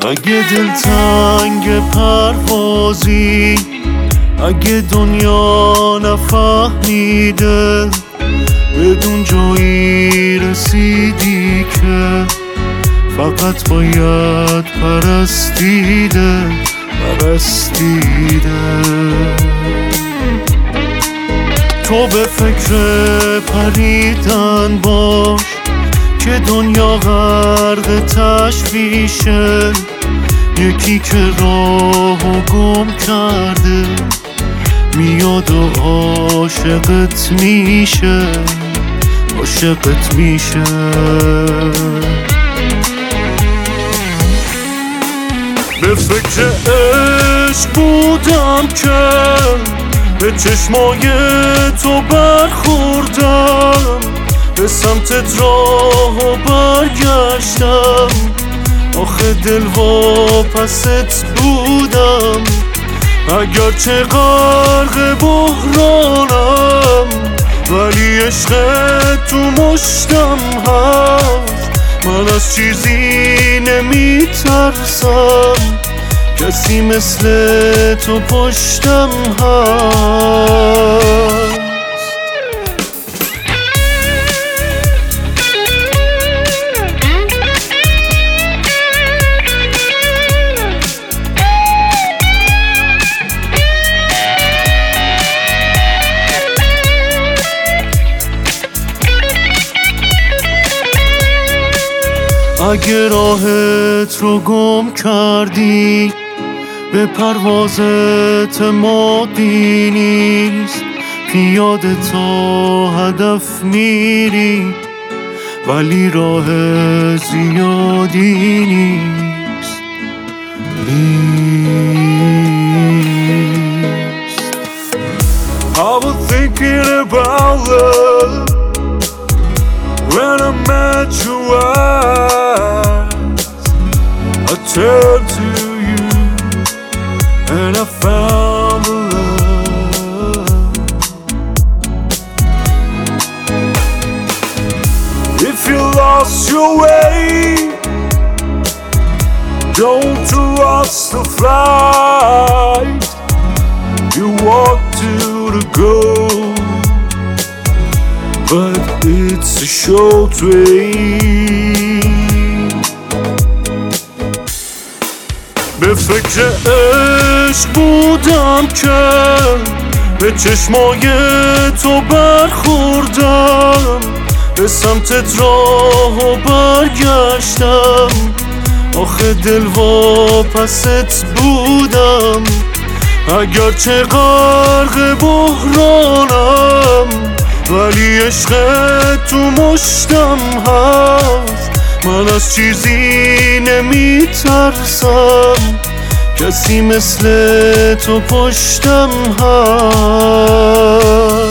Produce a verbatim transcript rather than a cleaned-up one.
اگه دلتنگ پروازی، اگه دنیا نفهمیده، بدون جایی رسیدی که فقط باید پرستیده پرستیده. تو به فکر پریدن باش که دنیا غرق تشویشه، یکی که راهو گم کرده میاد و عاشقت میشه عاشقت میشه. به فکر عشق بودم که به چشمای تو برخوردم، به سمتت راهو برگشتم، آخه دل واپست بودم. اگرچه غرق بحرانم ولی عشقت تو مشتم هست. من از چیزی نمیترسم، کسی مثل تو پشتم هست. اگه راهت رو گم کردی، به پروازت مادی نیست، پیاده تا هدف میری ولی راه زیادی نیست نیست. I was thinking about love when I met your eyes. I turned to you and I found the love. If you lost your way, don't trust the flight. You walk to the goal, but it's a short way. به فکر عشق بودم که به چشمای تو برخوردم، به سمتت راهو برگشتم، آخه دل واپست بودم. اگرچه غرق بحرانم ولی عشقت تو مشتم هست. من از چیزی نمیترسم، کسی مثل تو پشتم هست.